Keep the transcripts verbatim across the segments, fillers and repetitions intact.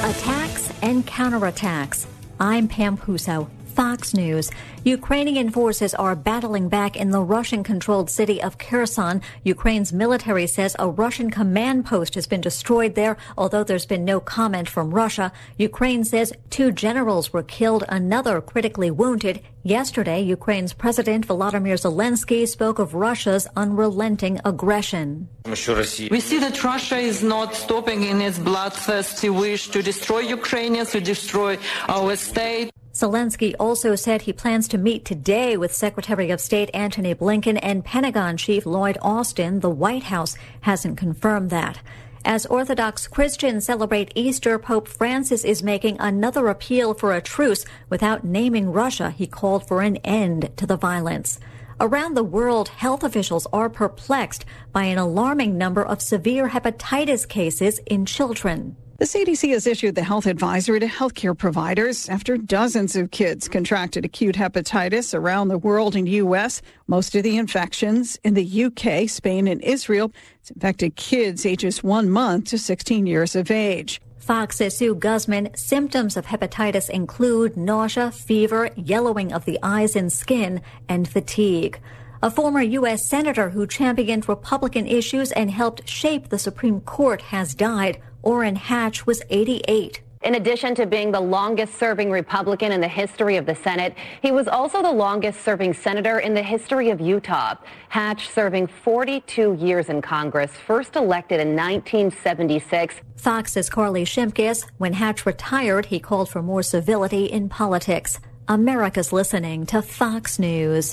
Attacks and counterattacks. I'm Pam Puso, Fox News. Ukrainian forces are battling back in the Russian-controlled city of Kherson. Ukraine's military says a Russian command post has been destroyed there, although there's been no comment from Russia. Ukraine says two generals were killed, another critically wounded. Yesterday, Ukraine's President Volodymyr Zelensky spoke of Russia's unrelenting aggression. We see that Russia is not stopping in its bloodthirsty wish to destroy Ukrainians, to destroy our state. Zelensky also said he plans to meet today with Secretary of State Antony Blinken and Pentagon Chief Lloyd Austin. The White House hasn't confirmed that. As Orthodox Christians celebrate Easter, Pope Francis is making another appeal for a truce without naming Russia. He called for an end to the violence. Around the world, health officials are perplexed by an alarming number of severe hepatitis cases in children. The C D C has issued the health advisory to healthcare providers after dozens of kids contracted acute hepatitis around the world. In the U S, most of the infections in the U K, Spain, and Israel. It's infected kids ages one month to sixteen years of age. Fox's Sue Guzman. Symptoms of hepatitis include nausea, fever, yellowing of the eyes and skin, and fatigue. A former U S senator who championed Republican issues and helped shape the Supreme Court has died. Orrin Hatch was eighty-eight. In addition to being the longest-serving Republican in the history of the Senate, he was also the longest-serving senator in the history of Utah. Hatch serving forty-two years in Congress, first elected in nineteen seventy-six. Fox's Carly Shimkus. When Hatch retired, he called for more civility in politics. America's listening to Fox News.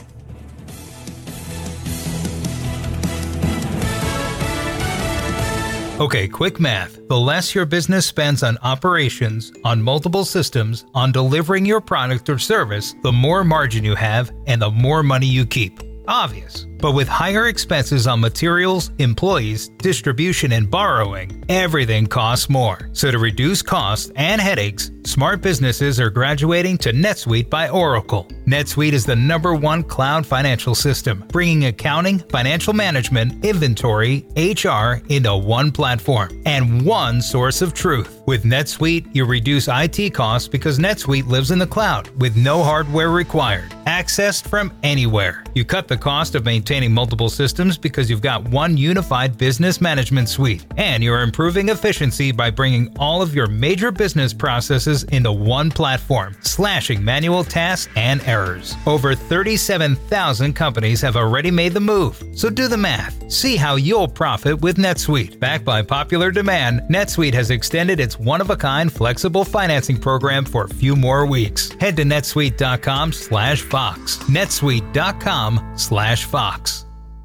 Okay, quick math. The less your business spends on operations, on multiple systems, on delivering your product or service, the more margin you have and the more money you keep. Obvious. But with higher expenses on materials, employees, distribution, and borrowing, everything costs more. So to reduce costs and headaches, smart businesses are graduating to NetSuite by Oracle. NetSuite is the number one cloud financial system, bringing accounting, financial management, inventory, H R into one platform and one source of truth. With NetSuite, you reduce I T costs because NetSuite lives in the cloud with no hardware required, accessed from anywhere. You cut the cost of maintaining multiple systems because you've got one unified business management suite, and you're improving efficiency by bringing all of your major business processes into one platform, slashing manual tasks and errors. Over thirty-seven thousand companies have already made the move, so do the math. See how you'll profit with NetSuite. Backed by popular demand, NetSuite has extended its one-of-a-kind flexible financing program for a few more weeks. Head to netsuite.com slash Fox. netsuite.com slash Fox.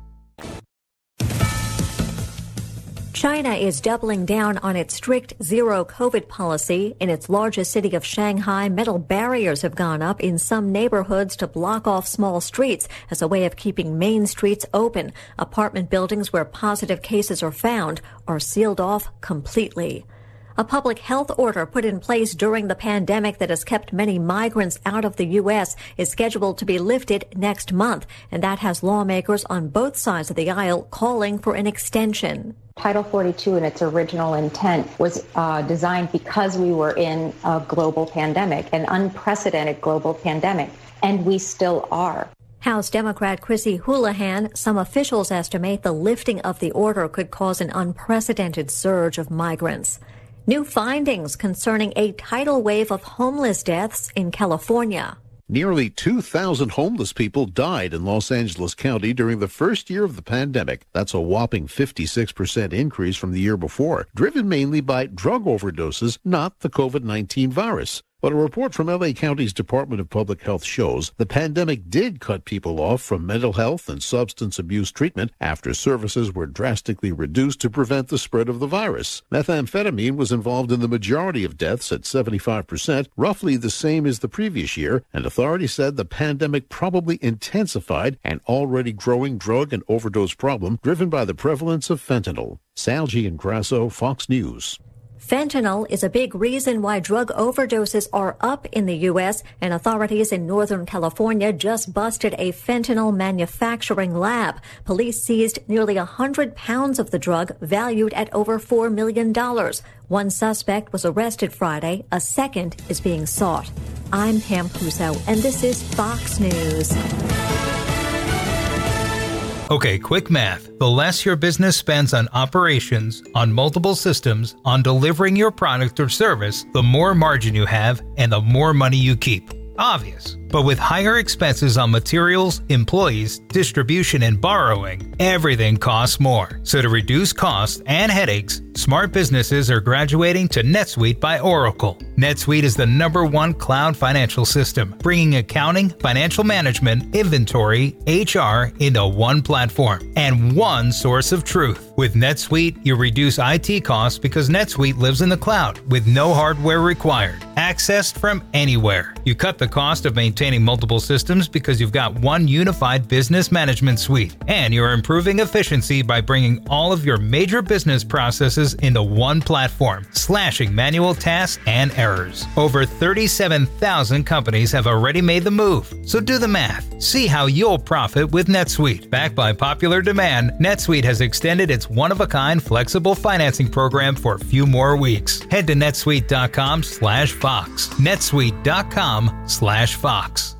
China is doubling down on its strict zero COVID policy. In its largest city of Shanghai, metal barriers have gone up in some neighborhoods to block off small streets as a way of keeping main streets open. Apartment buildings where positive cases are found are sealed off completely. A public health order put in place during the pandemic that has kept many migrants out of the U S is scheduled to be lifted next month, and that has lawmakers on both sides of the aisle calling for an extension. Title forty-two in its original intent was uh, designed because we were in a global pandemic, an unprecedented global pandemic, and we still are. House Democrat Chrissy Houlihan. Some officials estimate the lifting of the order could cause an unprecedented surge of migrants. New findings concerning a tidal wave of homeless deaths in California. Nearly two thousand homeless people died in Los Angeles County during the first year of the pandemic. That's a whopping fifty-six percent increase from the year before, driven mainly by drug overdoses, not the COVID nineteen virus. But a report from L A County's Department of Public Health shows the pandemic did cut people off from mental health and substance abuse treatment after services were drastically reduced to prevent the spread of the virus. Methamphetamine was involved in the majority of deaths at seventy-five percent, roughly the same as the previous year, and authorities said the pandemic probably intensified an already growing drug and overdose problem driven by the prevalence of fentanyl. Sal Giangrasso, Fox News. Fentanyl is a big reason why drug overdoses are up in the U S, and authorities in Northern California just busted a fentanyl manufacturing lab. Police seized nearly one hundred pounds of the drug valued at over four million dollars. One suspect was arrested Friday. A second is being sought. I'm Pam Puso, and this is Fox News. Okay, quick math. The less your business spends on operations, on multiple systems, on delivering your product or service, the more margin you have and the more money you keep. Obvious. But with higher expenses on materials, employees, distribution, and borrowing, everything costs more. So to reduce costs and headaches, smart businesses are graduating to NetSuite by Oracle. NetSuite is the number one cloud financial system, bringing accounting, financial management, inventory, H R into one platform and one source of truth. With NetSuite, you reduce I T costs because NetSuite lives in the cloud with no hardware required, accessed from anywhere. You cut the cost of maintaining multiple systems because you've got one unified business management suite, and you're improving efficiency by bringing all of your major business processes into one platform, slashing manual tasks and errors. Over thirty-seven thousand companies have already made the move, so do the math. See how you'll profit with NetSuite. Backed by popular demand, NetSuite has extended its one-of-a-kind flexible financing program for a few more weeks. Head to netsuite dot com slash Fox. netsuite dot com slash Fox.